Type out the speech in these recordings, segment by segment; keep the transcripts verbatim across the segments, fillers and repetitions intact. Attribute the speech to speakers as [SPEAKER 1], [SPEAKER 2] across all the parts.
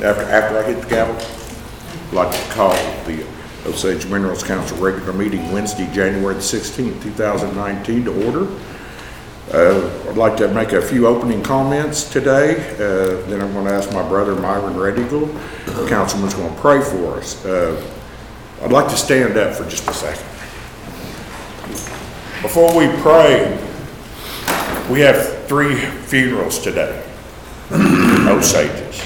[SPEAKER 1] After, after I hit the gavel, I'd like to call the Osage Minerals Council regular meeting Wednesday, January the sixteenth, two thousand nineteen to order. Uh, I'd like to make a few opening comments today. Uh, then I'm going to ask my brother Myron Red Eagle. The councilman's going to pray for us. Uh, I'd like to stand up for just a second. Before we pray, we have three funerals today. Osages.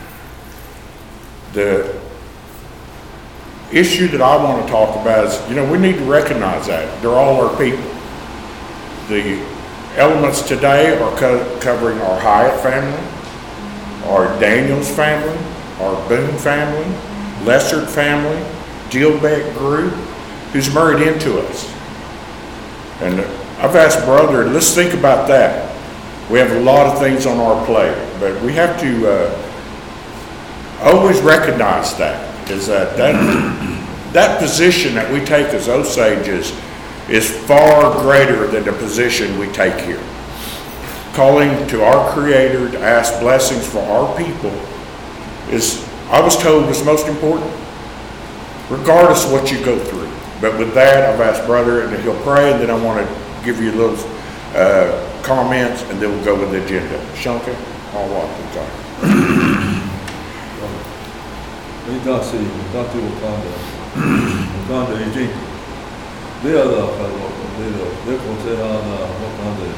[SPEAKER 1] The issue that I want to talk about is, you know, we need to recognize that. They're all our people. The elements today are co- covering our Hyatt family, our Daniels family, our Boone family, Lessard family, Gilbeck group, who's married into us. And I've asked brother, let's think about that. We have a lot of things on our plate, but we have to uh, always recognize that, is that, that that position that we take as Osages is far greater than the position we take here. Calling to our Creator to ask blessings for our people is, I was told, is most important, regardless of what you go through. But with that, I've asked brother, and he'll pray, and then I want to give you a little uh, comments, and then we'll go with the agenda. Shanka, all welcome, God.
[SPEAKER 2] Idasi, Datu Wakanda, Wakanda Ijin. They are the Wakanda, they are the Wakanda,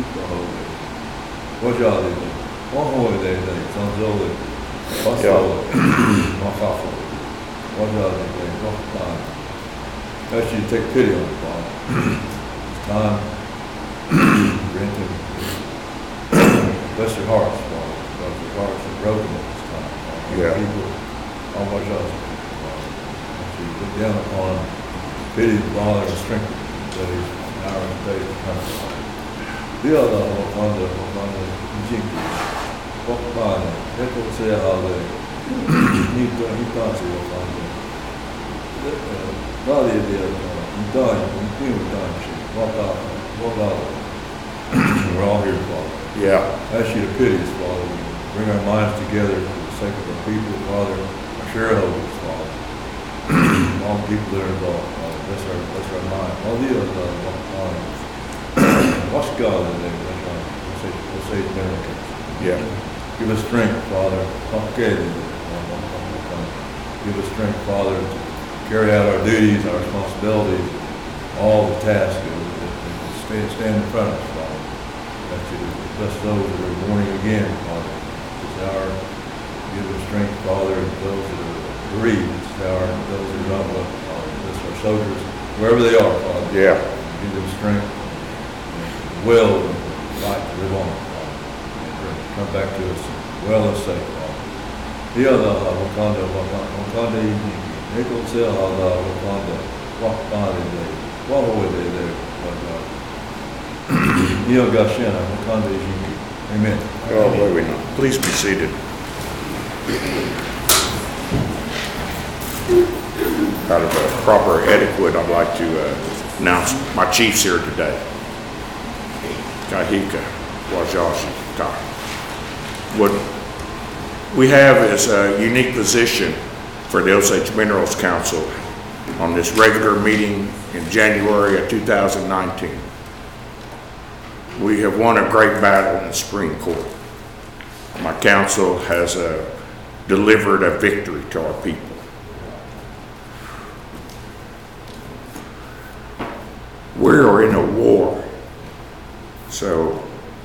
[SPEAKER 2] Wajali, Wahoe, they, Sanzoli, Basalo, Makafu, Wajali, Wakanda. Actually, you take pity on the Father. It's time. Grant him. Bless your hearts, Father. Because your hearts are broken at this time. Father.
[SPEAKER 1] Yeah.
[SPEAKER 2] People, all my us. Actually, look down upon him. Pity the Father and strengthen him. That he's now in the days to come. The other on the on the Jinki. Walk by them. Let them say how they. He thought he was on there. Valley of the dying, we were dying, she walked out, walked out. We're all here, Father.
[SPEAKER 1] Yeah.
[SPEAKER 2] Ask you to pity us, Father. We bring our minds together for the sake of our people, Father, our shareholders, Father. All the people that are involved, Father. Bless our, bless our mind. All the other minds. Watch God in there. Bless our, let's say, Americans.
[SPEAKER 1] Yeah.
[SPEAKER 2] Give us strength, Father. Okay. Give us strength, Father, to carry out our duties, our responsibilities, all the tasks that, that, that stand, stand in front of us, Father. That you bless those that are mourning again, Father. This hour, give us strength, Father, and those that are bereaved. This hour, those that are not well, Father. Bless our soldiers, wherever they are, Father.
[SPEAKER 1] Yeah.
[SPEAKER 2] Give them strength, and will, and life to live on, Father. And come back to us well and safe, Father. The other, Wakanda, Wakanda, Wakanda, Nickel Sell Allah Wakanda, Wakanda Day, Wahoe Day there, Wakanda. Neo Gashena, Wakanda Ijiki. Amen.
[SPEAKER 1] Oh, boy, we know. Please be seated. Out of a proper etiquette, I'd like to uh, announce my chiefs here today. Kahika, Wajashi, Ka. What we have is a unique position for the Osage Minerals Council on this regular meeting in January of two thousand nineteen. We have won a great battle in the Supreme Court. My council has uh, delivered a victory to our people. We are in a war, so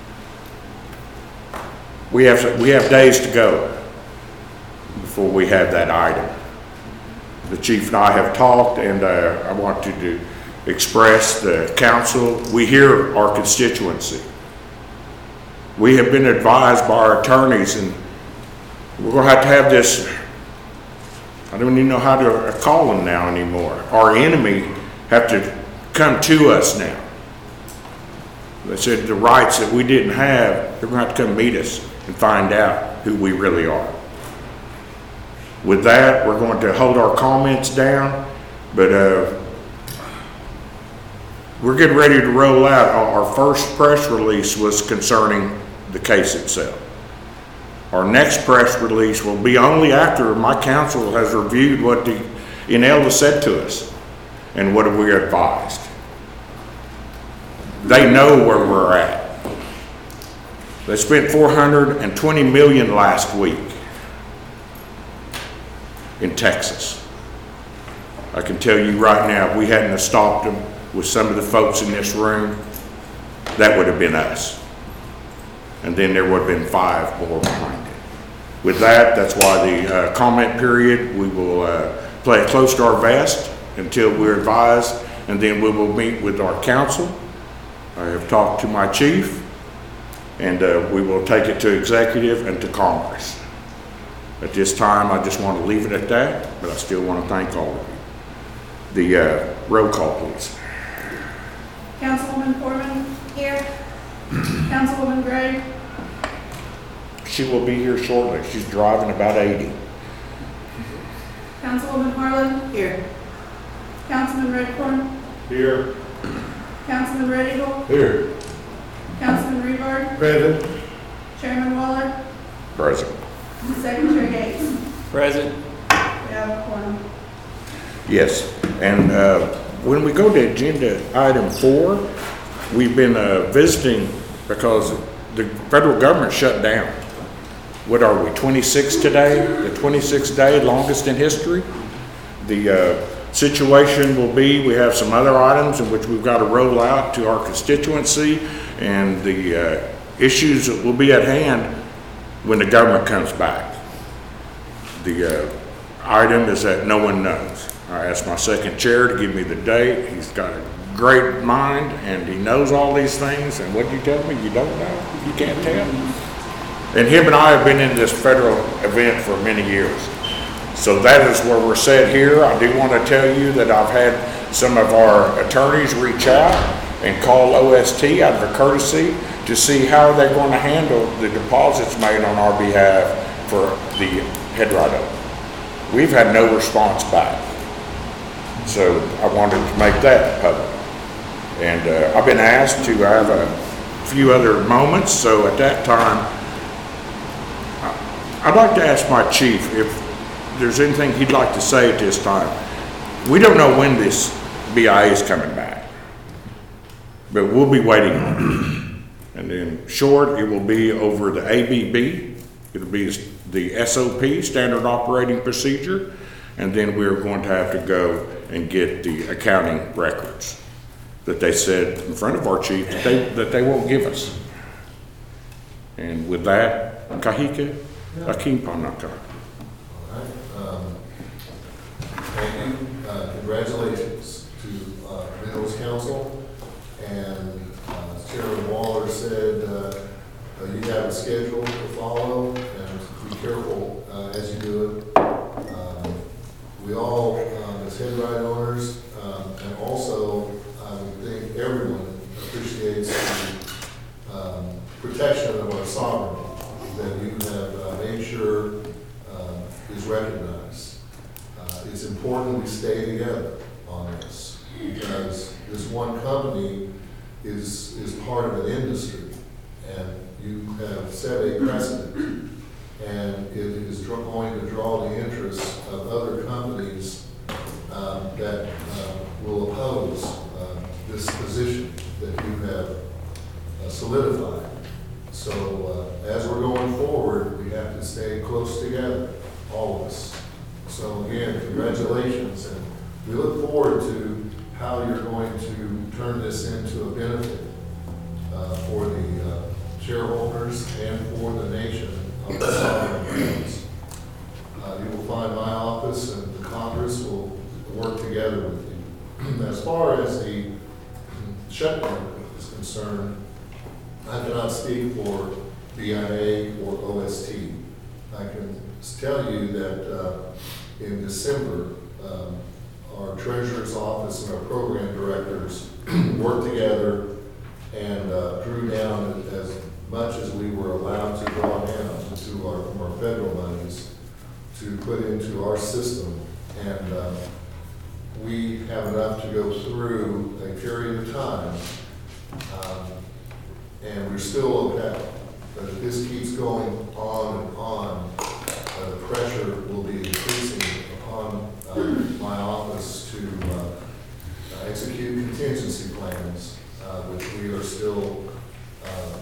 [SPEAKER 1] we have we have days to go before we have that item. The chief and I have talked, and uh, I want to do, express the council. We hear our constituency. We have been advised by our attorneys, and we're going to have to have this, I don't even know how to call them now anymore. Our enemy have to come to us now. They said the rights that we didn't have, they're going to have to come meet us and find out who we really are. With that, we're going to hold our comments down, but uh, we're getting ready to roll out. Our first press release was concerning the case itself. Our next press release will be only after my council has reviewed what the Enel has said to us and what we are advised. They know where we're at. They spent four hundred twenty million dollars last week in Texas. I can tell you right now, if we hadn't have stopped them with some of the folks in this room, that would have been us. And then there would have been five more behind it. With that, that's why the uh, comment period, we will uh, play it close to our vest until we're advised, and then we will meet with our council. I have talked to my chief, and uh, we will take it to executive and to Congress. At this time, I just want to leave it at that, but I still want to thank all of you. The uh, roll call, please.
[SPEAKER 3] Councilwoman Foreman? Here. Councilwoman Gray?
[SPEAKER 1] She will be here shortly. She's driving about eighty.
[SPEAKER 3] Councilwoman Harlan? Here. Councilman Redcorn?
[SPEAKER 2] Here.
[SPEAKER 3] Councilman Red Eagle?
[SPEAKER 2] Here.
[SPEAKER 3] Councilman Rebar?
[SPEAKER 2] Present.
[SPEAKER 3] Chairman Waller?
[SPEAKER 1] Present.
[SPEAKER 3] Secretary Gates?
[SPEAKER 4] Present.
[SPEAKER 3] We have a quorum.
[SPEAKER 1] Yes, and uh, when we go to agenda item four, we've been uh, visiting because the federal government shut down. What are we, twenty-six today? The twenty-sixth day, longest in history. The uh, situation will be, we have some other items in which we've got to roll out to our constituency, and the uh, issues that will be at hand when the government comes back. The uh, item is that no one knows. I asked my second chair to give me the date. He's got a great mind and he knows all these things. And what did you tell me? You don't know? You can't tell? And him and I have been in this federal event for many years. So that is where we're set here. I do want to tell you that I've had some of our attorneys reach out and call O S T out of a courtesy to see how they're going to handle the deposits made on our behalf for the head write-up. We've had no response back. So I wanted to make that public. And uh, I've been asked to have a few other moments, so at that time, I'd like to ask my chief if there's anything he'd like to say at this time. We don't know when this B I A is coming back, but we'll be waiting on it. And in short, it will be over the A B B. It'll be the S O P, Standard Operating Procedure, and then we're going to have to go and get the accounting records that they said in front of our chief that they, that they won't give us. And with that, Kahika, Akim Panaka.
[SPEAKER 5] All right. Um, thank you. Uh, congratulations to uh, Minerals Council. And uh, as Chairman Waller said, uh, uh, you have a schedule to follow, and be careful uh, as you do it. Um, we all, um, as head right owners, um, and also I would think everyone appreciates the um, protection of our sovereignty that you have uh, made sure uh, is recognized. Uh, it's important we stay together on this, because this one company is is part of an industry, and you have set a precedent, and it is dr- going to draw the interest of other companies um, that uh, will oppose uh, this position that you have uh, solidified. So uh, as we're going forward, we have to stay close together, all of us. So again, congratulations, and we look forward to how you're going to turn this into a benefit uh, for the uh, shareholders and for the nation of the sovereign lands. Uh, you will find my office and the Congress will work together with you. As far as the shutdown is concerned, I cannot speak for B I A or O S T. I can tell you that uh, in December, um, our treasurer's office and our program directors worked together and uh, drew down as much as we were allowed to draw down to our, from our federal monies to put into our system. And uh, we have enough to go through a period of time. Um, and we're still okay. But if this keeps going on and on, uh, the pressure will be increasing upon uh, my office to uh, execute contingency plans, uh, which we are still uh,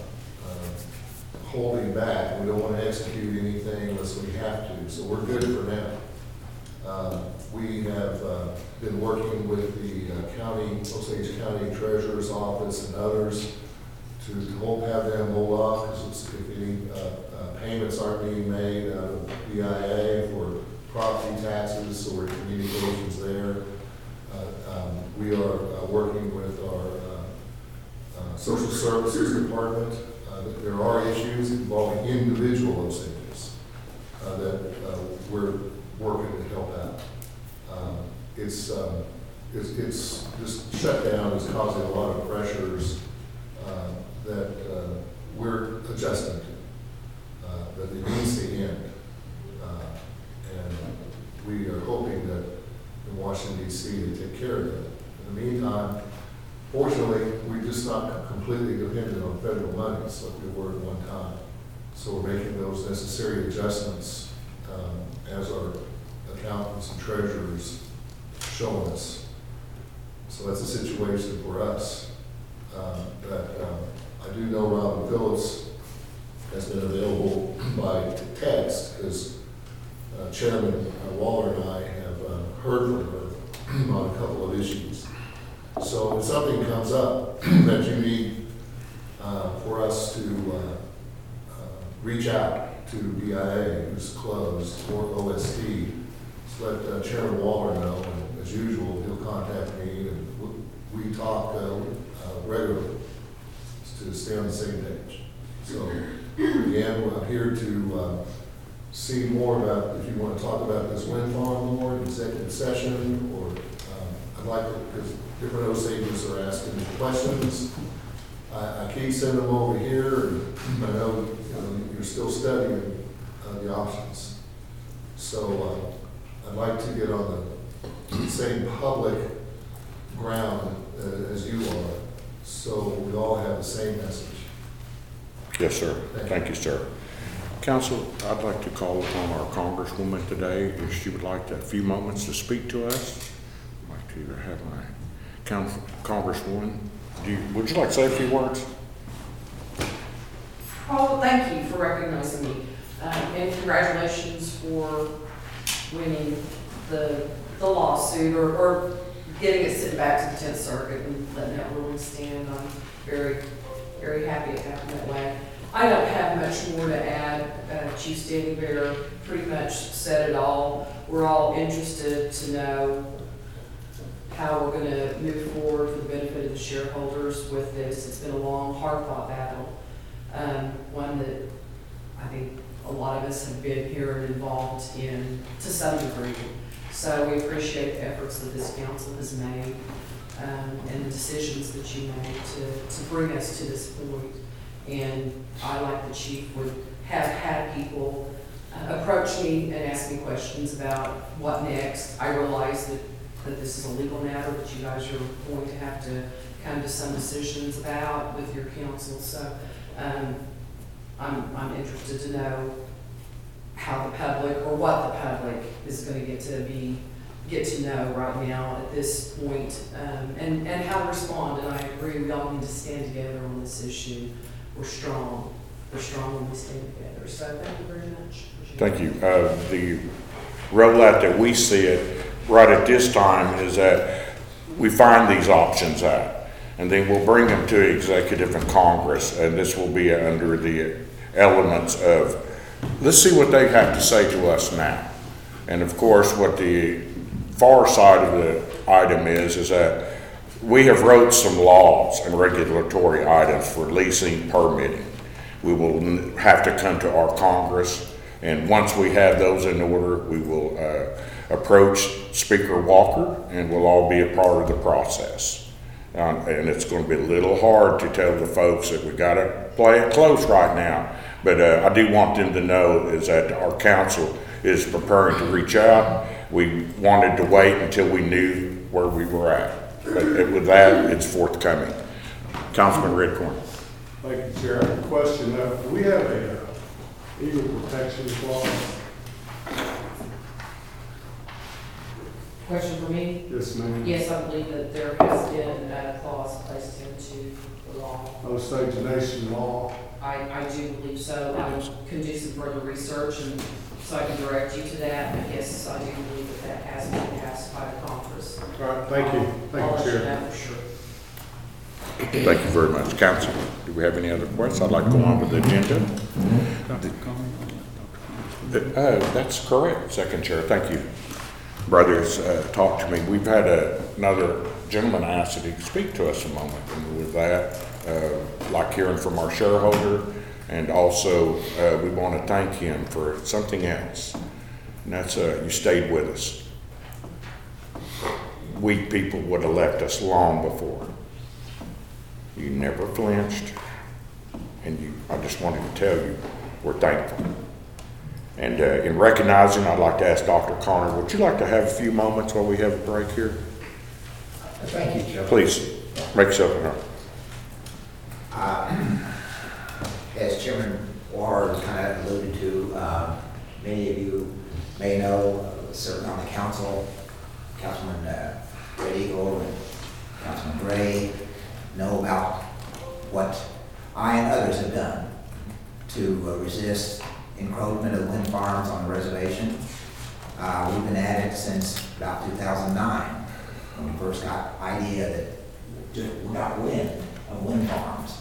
[SPEAKER 5] uh, holding back. We don't want to execute anything unless we have to, so we're good for now. Uh, We have uh, been working with the uh, county, Osage County Treasurer's Office and others to to hold, have them hold off, because if any uh, uh, payments aren't being made out of B I A for property taxes, so we're in communications there. Uh, um, We are uh, working with our uh, uh, Social Services Department. Uh, There are issues involving individual Osages uh, that uh, we're working to help out. Um, It's, um, it's, it's, this shutdown is causing a lot of pressures uh, that uh, we're adjusting to, uh, but it needs to end. Uh, And we are hoping that in Washington D C they take care of that. In the meantime, fortunately, we're just not completely dependent on federal monies like we were at one time. So we're making those necessary adjustments um, as our accountants and treasurers showing us. So that's a situation for us. Um, But um, I do know Robin Phillips has been available by text, because uh, Chairman uh, Waller and I have uh, heard from her on a couple of issues. So if something comes up that you need uh, for us to uh, uh, reach out to B I A, who's closed, or O S T, just let uh, Chairman Waller know, and as usual, he'll contact me, and we- we talk uh, uh, regularly to stay on the same page. So again, I'm here to uh, see more about, if you want to talk about this wind farm more, executive session, or um, I'd like to, because different Osages are asking me questions. I, I keep sending them over here, and I know, you know you're still studying uh, the options. So uh, I'd like to get on the same public ground uh, as you are, so we all have the same message.
[SPEAKER 1] Yes, sir. Thank you, sir. Council, I'd like to call upon our Congresswoman today, if she would like a few moments to speak to us. I'd like to have my Council, Congresswoman, do you, would you like to say a few words?
[SPEAKER 4] Oh, thank you for recognizing me, um, and congratulations for winning the, the lawsuit, or, or getting it sent back to the tenth Circuit and letting that ruling stand. I'm very, very happy it happened that way. I don't have much more to add. Uh, Chief Standing Bear pretty much said it all. We're all interested to know how we're going to move forward for the benefit of the shareholders with this. It's been a long, hard-fought battle, um, one that I think a lot of us have been here and involved in to some degree. So we appreciate the efforts that this council has made um, and the decisions that you made to, to bring us to this point. And I, like the chief, would have had people uh, approach me and ask me questions about what next. I realize that, that this is a legal matter that you guys are going to have to come to some decisions about with your council. So um, I'm, I'm interested to know how the public, or what the public is going to get to be, get to know right now at this point, um, and, and how to respond. And I agree, we all need to stand together on this issue. We're strong. We're strong when we stand together. So thank you very much.
[SPEAKER 1] Thank you. Uh, the rollout that we see it right at this time is that we find these options out, and then we'll bring them to executive and Congress, and this will be under the elements of, let's see what they have to say to us now. And of course, what the far side of the item is, is that we have wrote some laws and regulatory items for leasing permitting. We will have to come to our Congress, and once we have those in order, we will uh, approach Speaker Walker, and we'll all be a part of the process. Um, and it's going to be a little hard to tell the folks that we got to play it close right now. But uh, I do want them to know is that our council is preparing to reach out. We wanted to wait until we knew where we were at. But with that, it's forthcoming. Councilman Redcorn.
[SPEAKER 6] Thank you, Chair. I have a question. Uh, we have a uh, eagle protection clause.
[SPEAKER 4] Question for me?
[SPEAKER 6] Yes, ma'am.
[SPEAKER 4] Yes, I believe that there has been a clause placed into the law.
[SPEAKER 6] Osage Nation law.
[SPEAKER 4] I, I do believe so. I can do some further research and so I can direct you to that. But yes, I do believe that that has been passed by the Congress.
[SPEAKER 6] All right, thank you.
[SPEAKER 4] I'll
[SPEAKER 6] Thank
[SPEAKER 4] let
[SPEAKER 6] you,
[SPEAKER 4] you
[SPEAKER 6] Chair.
[SPEAKER 4] know for sure.
[SPEAKER 1] Thank you very much, council. Do we have any other questions? I'd like to go on with the agenda. Uh, that's correct, Second Chair, thank you. Brothers, uh, talk to me. We've had a- another gentleman ask that he could speak to us a moment. And with that, uh, like hearing from our shareholder, and also uh, we want to thank him for something else. And that's, uh, you stayed with us. Weak people would have left us long before. You never flinched, and you, I just wanted to tell you, we're thankful. And uh, in recognizing, I'd like to ask Doctor Connor, would you like to have a few moments while we have a break here?
[SPEAKER 7] Thank you, Joe.
[SPEAKER 1] Please, make yourself at home.
[SPEAKER 7] Uh, As Chairman Ward kind of alluded to, um, many of you may know, uh, serving on the council, Councilman uh, Red Eagle and Councilman Gray know about what I and others have done to uh, resist encroachment of wind farms on the reservation. Uh, we've been at it since about two thousand nine, when we first got the idea that just we got wind of wind farms.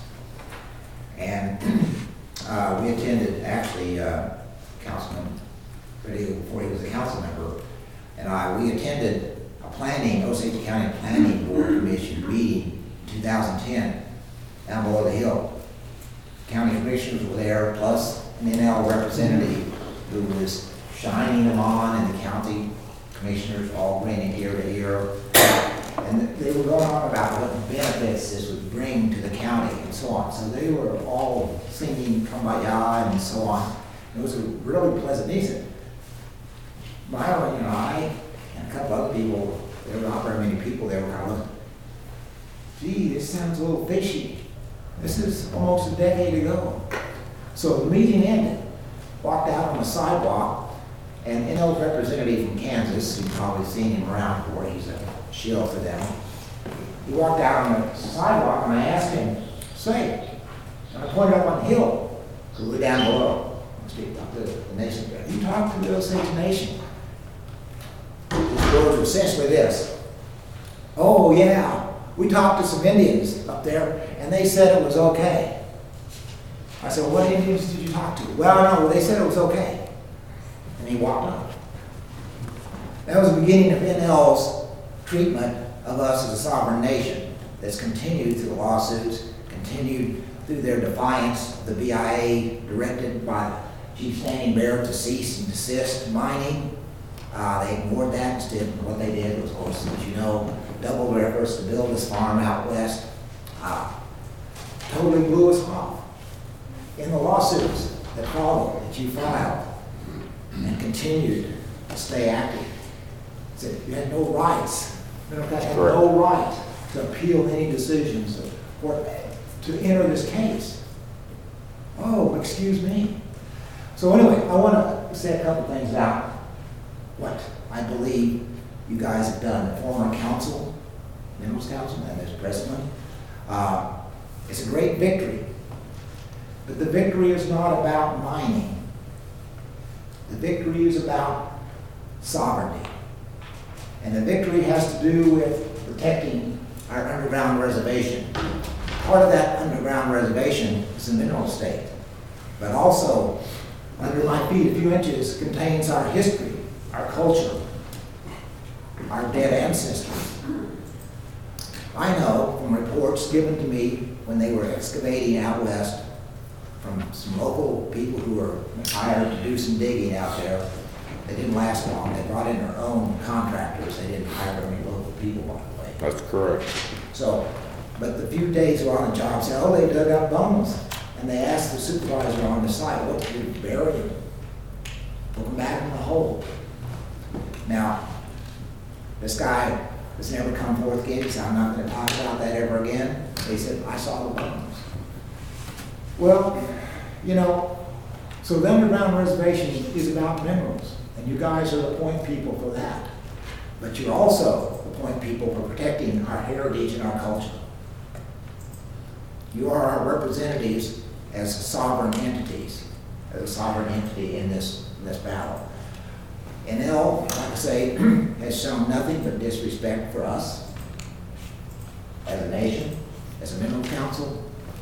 [SPEAKER 7] And uh, we attended, actually, uh, Councilman Red Eagle, before he was a council member, and I, we attended a planning, Osage County Planning Board Commission meeting in two thousand ten down below the hill. County commissioners were there, plus an N L representative who was shining them on, and the county commissioners all grinning ear to ear. And they were going on about what benefits this would bring to the county and so on. So they were all singing Kumbaya and so on. It was a really pleasant meeting. Myron and I and a couple other people, there were not very many people there, were kind of looking, gee, this sounds a little fishy. This is almost a decade ago. So the meeting ended, walked out on the sidewalk, and N L representative from Kansas, you've probably seen him around before, he's a shield for them. He walked out on the sidewalk and I asked him, say, and I pointed up on the hill, who were down below. I speak up to the nation. You talked to the Osage Nation. His words were essentially this: oh yeah, we talked to some Indians up there and they said it was okay. I said, well, what Indians did you talk to? Well, no, they said it was okay. And he walked on. That was the beginning of N L's treatment of us as a sovereign nation that's continued through the lawsuits, continued through their defiance of the B I A directed by Chief Standing Bearer to cease and desist mining. Uh, they ignored that. Instead, what they did was, of course, as you know, double their efforts to build this farm out west. Uh, totally blew us off. In the lawsuits that followed, that you filed and continued to stay active, said you had no rights. Democrats had no right to appeal any decisions or to enter this case. Oh, excuse me. So anyway, I want to say a couple things about what I believe you guys have done. The former council, Minerals Council, and as president, uh, it's a great victory. But the victory is not about mining. The victory is about sovereignty. And the victory has to do with protecting our underground reservation. Part of that underground reservation is the mineral state. But also, under my feet, a few inches, contains our history, our culture, our dead ancestors. I know from reports given to me when they were excavating out west from some local people who were hired to do some digging out there. They didn't last long. They brought in their own contractors. They didn't hire any local people, by the way.
[SPEAKER 1] That's correct.
[SPEAKER 7] So, but the few days we're on the job, said, oh, they dug up bones. And they asked the supervisor on the site, what to do, bury them? Put them back in the hole. Now, this guy has never come forth again. He said, I'm not going to talk about that ever again. They said, I saw the bones. Well, you know, So the underground reservation is about minerals, and you guys are the point people for that. But you're also the point people for protecting our heritage and our culture. You are our representatives as sovereign entities, as a sovereign entity in this, in this battle. N L, like I say, has shown nothing but disrespect for us as a nation, as a mineral council,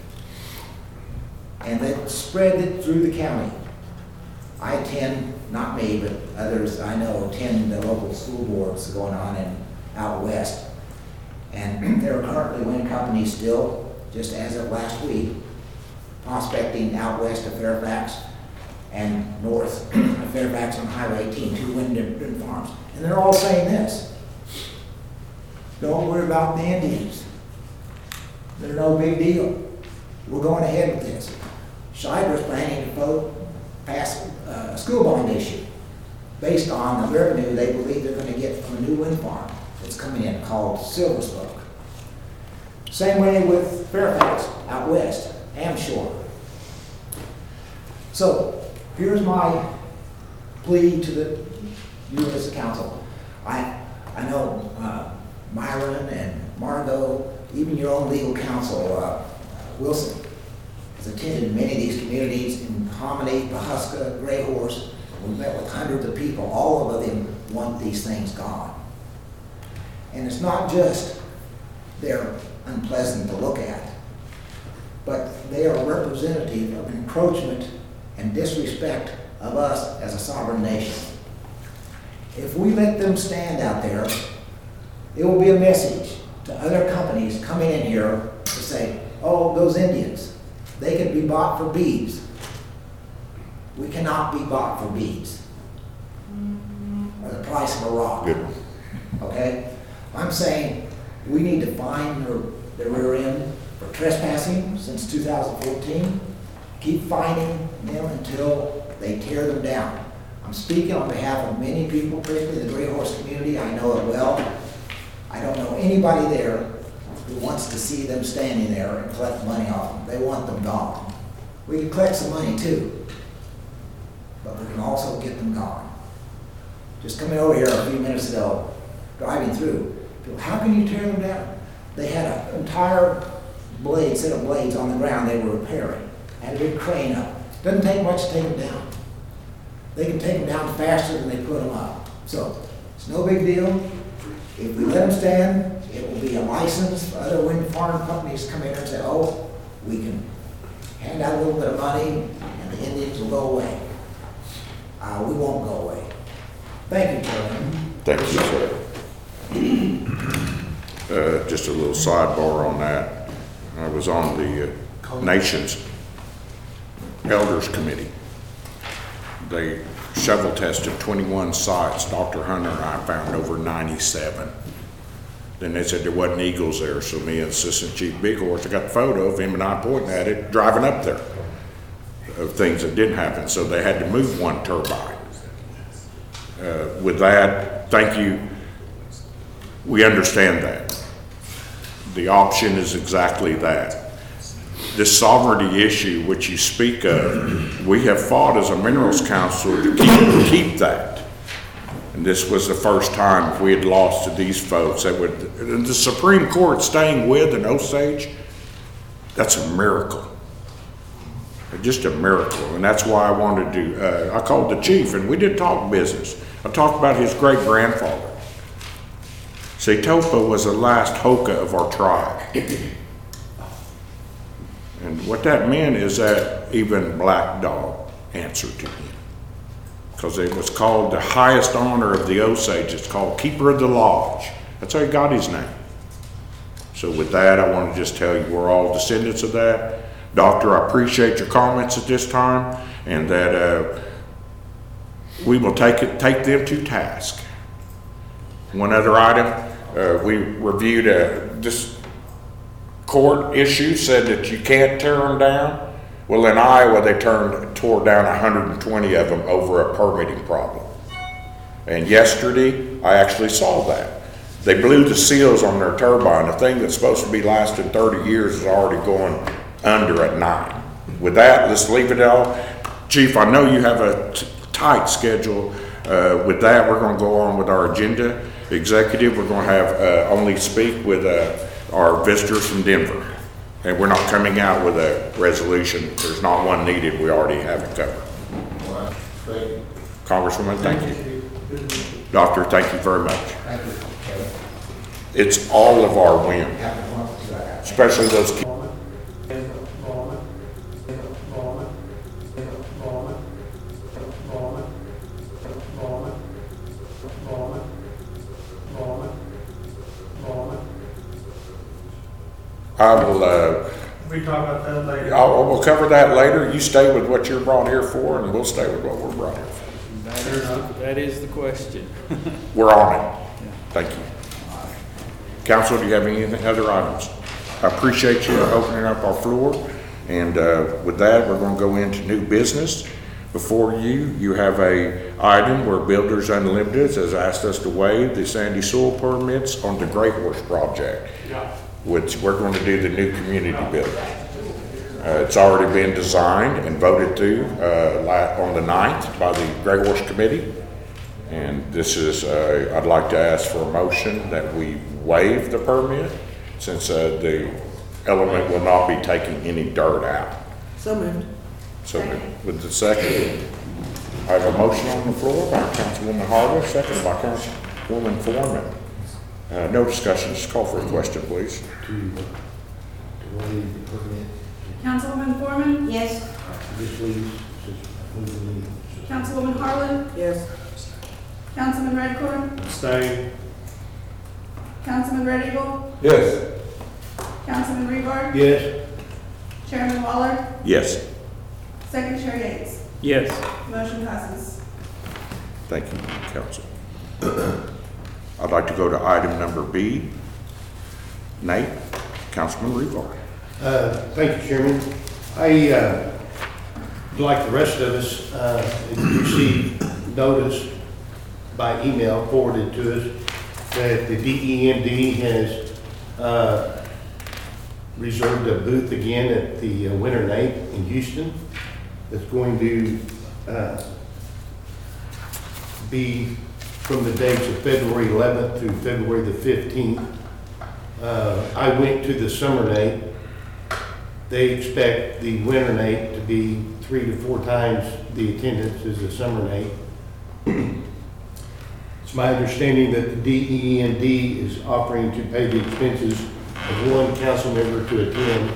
[SPEAKER 7] and they spread it through the county. I attend, not me, but others I know attend the local school boards going on in out west. And there are currently wind companies still, just as of last week, prospecting out west of Fairfax and north of Fairfax on Highway eighteen, two wind wind farms. And they're all saying this: don't worry about the Indians. They're no big deal. We're going ahead with this. Shiver's planning to vote, pass a school bond issue based on the revenue they believe they're going to get from a new wind farm that's coming in called Silver Spoke. Same way with Fairfax out west, Amshore. So here's my plea to the you as a council. I I know uh, Myron and Margot, even your own legal counsel, uh, Wilson, has attended many of these communities in Hominy, Pahuska, Gray Horse. We've met with hundreds of people. All of them want these things gone. And it's not just they're unpleasant to look at, but they are representative of encroachment and disrespect of us as a sovereign nation. If we let them stand out there, it will be a message to other companies coming in here to say, oh, those Indians, they can be bought for beads. We cannot be bought for beads or the price of a rock.
[SPEAKER 1] Good.
[SPEAKER 7] Okay? I'm saying we need to fine their, their rear end for trespassing since two thousand fourteen. Keep fining them until they tear them down. I'm speaking on behalf of many people, particularly the Gray Horse community. I know it well. I don't know anybody there who wants to see them standing there and collect money off them. They want them gone. We can collect some money too, but we can also get them gone. Just coming over here a few minutes ago, driving through, people, how can you tear them down? They had an entire blade, set of blades on the ground they were repairing. Had a big crane up. Doesn't take much to take them down. They can take them down faster than they put them up. So it's no big deal. If we let them stand, it will be a license for other wind farm companies to come in and say, oh, we can hand out a little bit of money and the Indians will go away. Uh, we won't go away. Thank you, Chairman.
[SPEAKER 1] Thank you, sir. Uh, just a little sidebar on that. I was on the uh, Nations Elders Committee. They shovel tested twenty-one sites. Doctor Hunter and I found over ninety-seven. Then they said there wasn't eagles there, so me and Assistant Chief Bighorse, I got the photo of him and I pointing at it, driving up there, of things that didn't happen. So they had to move one turbine. Uh, with that, thank you. We understand that. The option is exactly that. This sovereignty issue which you speak of, we have fought as a Minerals Council to keep, keep that. And this was the first time if we had lost to these folks that would, the Supreme Court staying with an Osage, that's a miracle. Just a miracle. And that's why I wanted to, uh, I called the chief and we did talk business. I talked about his great grandfather. Setopa was the last Hoka of our tribe. And what that meant is that even Black Dog answered to him. Because it was called the highest honor of the Osage. It's called Keeper of the Lodge. That's how he got his name. So with that, I want to just tell you we're all descendants of that. Doctor, I appreciate your comments at this time, and that uh, we will take it, take them to task. One other item, uh, we reviewed a, this court issue, said that you can't tear them down. Well, in Iowa, they turned, tore down one hundred twenty of them over a permitting problem. And yesterday, I actually saw that. They blew the seals on their turbine. The thing that's supposed to be lasting thirty years is already going under at nine. With that, let's leave it all. Chief, I know you have a t- tight schedule. Uh, with that, we're gonna go on with our agenda. Executive, we're gonna have, uh, only speak with, uh, our visitors from Denver. And we're not coming out with a resolution. There's not one needed. We already have it covered.
[SPEAKER 5] All right, thank you.
[SPEAKER 1] Congresswoman, thank you. Doctor, thank you very much.
[SPEAKER 7] Thank you, Kevin.
[SPEAKER 1] It's all of our win,
[SPEAKER 7] Have a wonderful day.
[SPEAKER 1] especially those kids.
[SPEAKER 6] Bowman, Bowman, Bowman, Bowman, Bowman, Bowman, Bowman, Bowman, Bowman.
[SPEAKER 1] I will, uh,
[SPEAKER 6] We talk about that later.
[SPEAKER 1] I'll, we'll cover that later. You stay with what you're brought here for, and we'll stay with what we're brought here for.
[SPEAKER 8] That is, that is the question.
[SPEAKER 1] We're on it. Thank you. Council, do you have any other items? I appreciate you opening up our floor, and uh, with that, we're going to go into new business. Before you, you have a item where Builders Unlimited has asked us to waive the sandy soil permits on the Great Horse project, which we're going to do the new community building. Uh, it's already been designed and voted through uh, la- on the ninth by the Great Horse Committee. And this is, uh, I'd like to ask for a motion that we waive the permit since uh, the element will not be taking any dirt out.
[SPEAKER 9] So moved.
[SPEAKER 1] So with the second, I have a motion on the floor by Councilwoman Harder, second by Councilwoman Foreman. Uh, no discussion, just call for a question, please.
[SPEAKER 7] To, to waive the permit,
[SPEAKER 3] Councilwoman Foreman,
[SPEAKER 9] Yes.
[SPEAKER 7] this leaves, move the
[SPEAKER 3] Councilwoman Harlan,
[SPEAKER 9] Yes.
[SPEAKER 3] Councilman Redcorn,
[SPEAKER 6] Abstain.
[SPEAKER 3] Councilman Red Eagle,
[SPEAKER 2] Yes.
[SPEAKER 3] Councilman Rebar,
[SPEAKER 6] Yes.
[SPEAKER 3] Chairman Waller,
[SPEAKER 1] Yes,
[SPEAKER 3] Secretary Gates.
[SPEAKER 8] Yes.
[SPEAKER 3] Motion passes.
[SPEAKER 1] thank you, Council. I'd like to go to item number B. Nate, Councilman Rebar.
[SPEAKER 10] Uh, Thank you, Chairman. I, uh, like the rest of us, uh, received notice by email forwarded to us that the D E M D has uh, reserved a booth again at the uh, Winter Night in Houston that's going to uh, be from the dates of February eleventh through February the fifteenth. Uh, I went to the summer night. They expect the winter night to be three to four times the attendance as the summer night. It's my understanding that the D E M D is offering to pay the expenses of one council member to attend.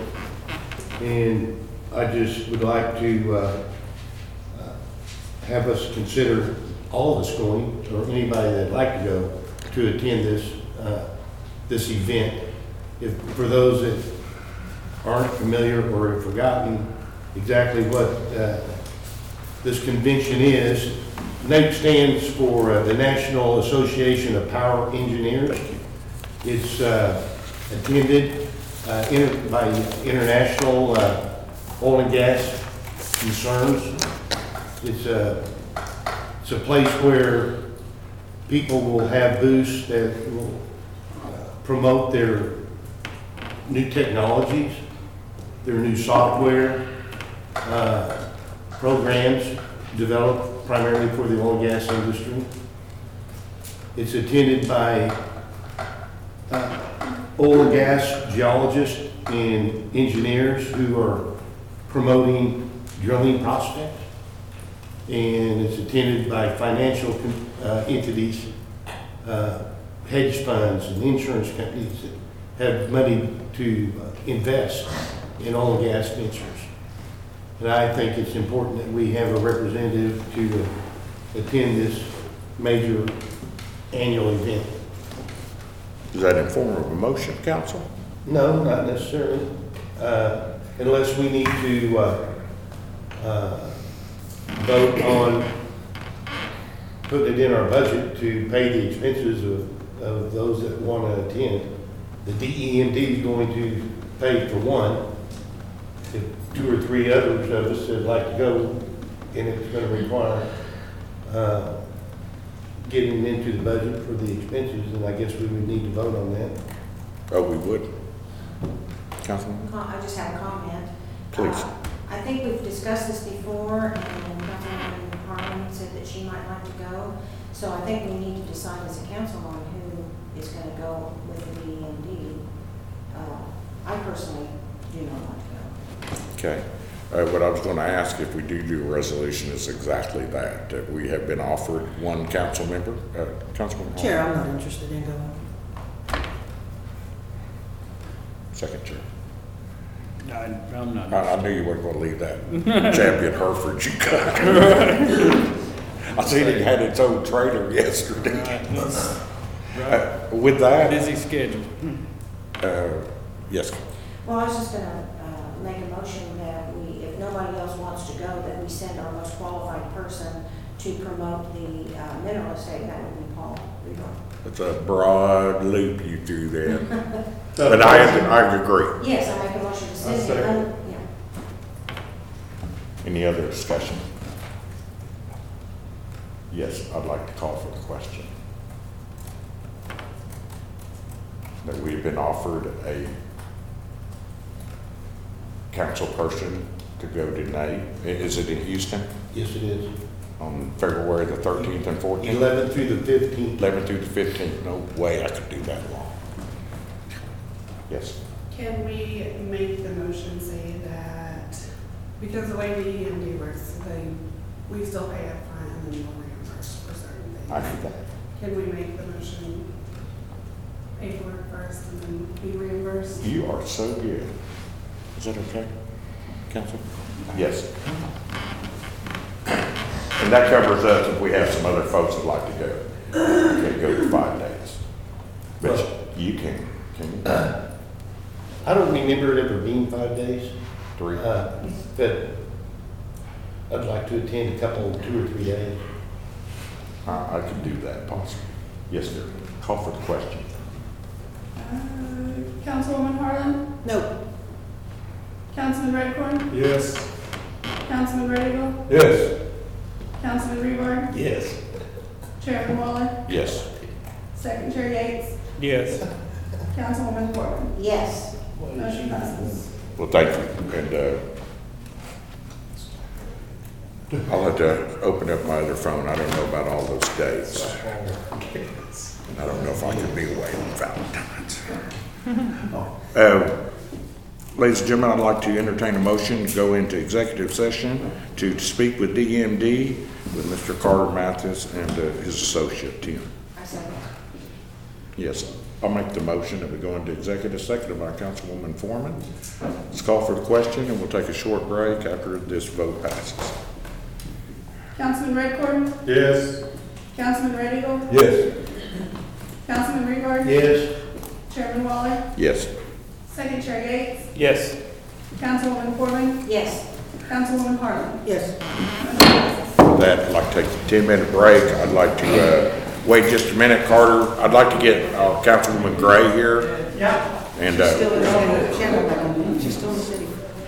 [SPEAKER 10] And I just would like to uh, uh, have us consider all of us going, or anybody that'd like to go, to attend this, uh, this event. If, for those that aren't familiar or have forgotten exactly what uh, this convention is, NAPE stands for uh, the National Association of Power Engineers. It's uh, attended uh, inter by international uh, oil and gas concerns. It's a, it's a place where people will have booths that will uh, promote their new technologies, their new software, uh, programs developed primarily for the oil and gas industry. It's attended by uh, oil and gas geologists and engineers who are promoting drilling prospects. And it's attended by financial uh, entities, uh, hedge funds and insurance companies that have money to uh, invest in oil and gas ventures. And I think it's important that we have a representative to uh, attend this major annual event.
[SPEAKER 1] Is that in form of a motion, Council?
[SPEAKER 10] No, not necessarily, uh, unless we need to uh, uh, vote on putting it in our budget to pay the expenses of, of those that want to attend. The D E M D is going to pay for one. If two or three others of us would like to go, and it's going to require uh, getting into the budget for the expenses, and I guess we would need to vote on that.
[SPEAKER 1] Oh, we would. Councilman?
[SPEAKER 9] I just have a comment.
[SPEAKER 1] Please.
[SPEAKER 9] Uh, I think think we've discussed this before, and Councilwoman Harlan said that she might like to go. So I think we need to decide as a council on who is going to go with the D E M D. Uh, I personally do not want to go.
[SPEAKER 1] Okay. Uh, what I was going to ask, if we do do a resolution, is exactly that, that we have been offered one council member, uh, Councilman Hall.
[SPEAKER 11] Chair, I'm not interested in going.
[SPEAKER 1] Second chair.
[SPEAKER 8] I, I'm not.
[SPEAKER 1] I, I knew you weren't going to leave that champion Hereford you got. I seen it had its own trailer yesterday.
[SPEAKER 8] Right.
[SPEAKER 1] Uh, with that,
[SPEAKER 8] Busy schedule.
[SPEAKER 1] uh, yes,
[SPEAKER 9] Well, I was just going to uh, make a motion that we, if nobody else wants to go, that we send our most qualified person to promote the uh, mineral estate. That would be Paul Regal.
[SPEAKER 1] it's a broad loop you threw there. But I, I agree.
[SPEAKER 9] Yes, I make a motion to send
[SPEAKER 2] I second.
[SPEAKER 9] him. Yeah.
[SPEAKER 1] Any other discussion? Yes, I'd like to call for the question. That we've been offered a council person to go to N A. I- Is it in Houston
[SPEAKER 10] Yes, it is.
[SPEAKER 1] on February the thirteenth and fourteenth?
[SPEAKER 10] eleventh through the fifteenth.
[SPEAKER 1] eleventh through the fifteenth. No way I could do that long. Yes.
[SPEAKER 3] Can we make the motion say that, because the way the E M D works, they, we still pay up front and then we'll reimburse for certain
[SPEAKER 1] I
[SPEAKER 3] things.
[SPEAKER 1] heard that.
[SPEAKER 3] Can we make the motion pay for it first and then be reimbursed?
[SPEAKER 1] You are so good. Is that okay, Council? Yes. And that covers us if we have some other folks that like to go. We can go for five days. But you can, can you?
[SPEAKER 10] I don't remember it ever being five days,
[SPEAKER 1] Three?
[SPEAKER 10] uh, but I'd like to attend a couple, two or three days.
[SPEAKER 1] I, I can do that possibly. Yes, sir. Call for the question.
[SPEAKER 3] Uh, Councilwoman Harlan?
[SPEAKER 11] No.
[SPEAKER 3] Councilman Redcorn?
[SPEAKER 2] Yes.
[SPEAKER 3] Councilman Red Eagle?
[SPEAKER 2] Yes.
[SPEAKER 3] Councilman Rebar?
[SPEAKER 10] Yes.
[SPEAKER 3] Chairman Waller?
[SPEAKER 1] Yes.
[SPEAKER 3] Second Chair Yates?
[SPEAKER 8] Yes.
[SPEAKER 3] Councilwoman Corbin?
[SPEAKER 9] Yes.
[SPEAKER 3] Motion passes.
[SPEAKER 1] Well, thank you. And, uh, I'll have to open up my other phone. I don't know about all those dates. I don't know if I could be away on Valentine's. Uh, Ladies and gentlemen, I'd like to entertain a motion to go into executive session to speak with D M D, with Mister Carter Mathis and uh, his associate, Tim.
[SPEAKER 9] I second.
[SPEAKER 1] Yes, I'll make the motion that we go into executive, seconded by Councilwoman Foreman. Let's call for the question, and we'll take a short break after this vote passes.
[SPEAKER 3] Councilman Redcorn?
[SPEAKER 2] Yes.
[SPEAKER 3] Councilman Red Eagle?
[SPEAKER 2] Yes.
[SPEAKER 3] Councilman Rebar?
[SPEAKER 10] Yes.
[SPEAKER 3] Chairman Waller?
[SPEAKER 1] Yes.
[SPEAKER 3] Second Chair Yates?
[SPEAKER 8] Yes.
[SPEAKER 3] Councilwoman Corbin?
[SPEAKER 9] Yes.
[SPEAKER 3] Councilwoman Harlan?
[SPEAKER 11] Yes.
[SPEAKER 3] Motion passes.
[SPEAKER 1] That, I'd like to take a ten-minute break. I'd like to uh, wait just a minute, Carter. I'd like to get uh, Councilwoman Gray here.
[SPEAKER 3] Yeah.
[SPEAKER 1] And uh,
[SPEAKER 11] Still in the city. She's still in the city.